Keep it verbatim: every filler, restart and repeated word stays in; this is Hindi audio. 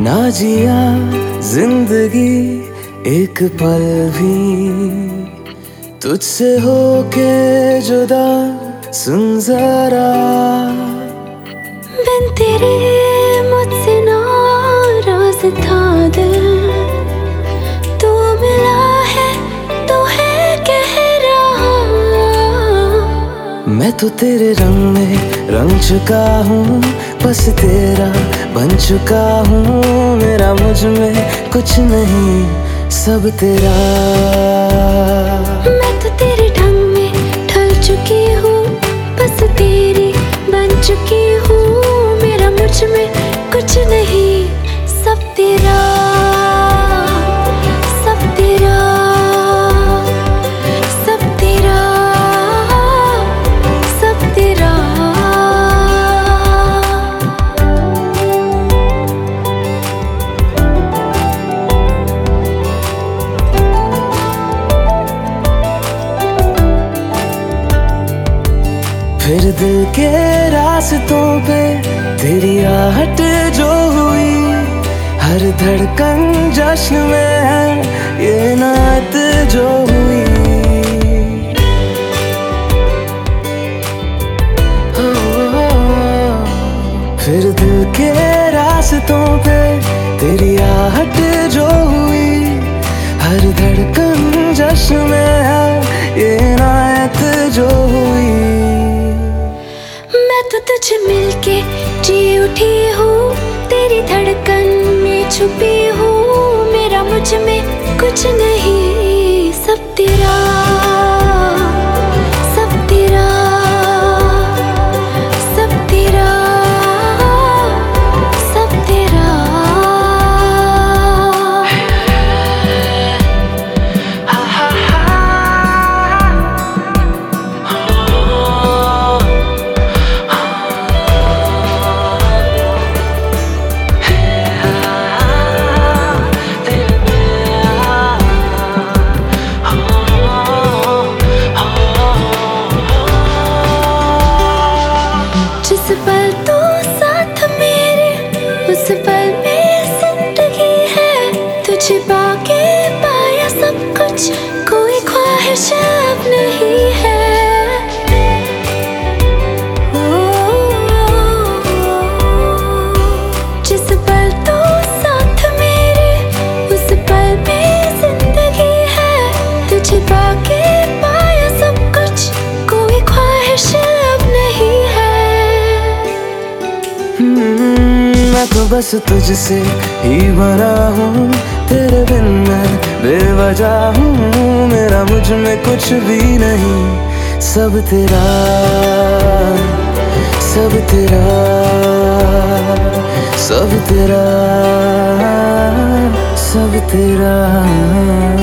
ना जिया जिंदगी एक पल भी तुझसे होके जुदा, सुन जरा बिन तेरे मुझसे नाराज था दिल, तू मिला है तो है कह रहा। मैं तो तेरे रंग में रंग चुका हूँ, बस तेरा बन चुका हूँ। मेरा मुझ में कुछ नहीं, सब तेरा। मैं तो तेरे ढंग में ढल चुकी हूँ, बस तेरी बन चुकी हूँ। मेरा मुझ में कुछ नहीं, सब तेरा, सब तेरा, सब तेरा, सब तेरा। फिर दिल के रास्तों पे तेरी आहट जो हुई, हर धड़कन जश्न में है ये नात जो हुई। ओ, ओ, ओ, फिर दिल के रास्तों पे तेरी आहट जो हुई, हर धड़कन जश्न में है ये नात जो हुई। मैं तो तुझे मिलके जी उठी हूँ, तेरी धड़कन में छुपी हूँ। मेरा मुझ में कुछ नहीं, सब तेरा, सब तेरा, सब तेरा, सब तेरा। जिस पल तो साथ मेरे, उस पल में जिंदगी है। तुझे पाके पाया सब कुछ, कोई ख्वाहिश अब नहीं है। ओ, जिस पल तो साथ मेरे, उस पल में जिंदगी है। तुझे पाके पाया सब कुछ, कोई ख्वाहिश अब नहीं है। मैं तो बस तुझसे ही बना हूँ, तेरे बिन मैं बेवजह हूँ। मेरा मुझ में कुछ भी नहीं, सब तेरा, सब तेरा, सब तेरा, सब तेरा।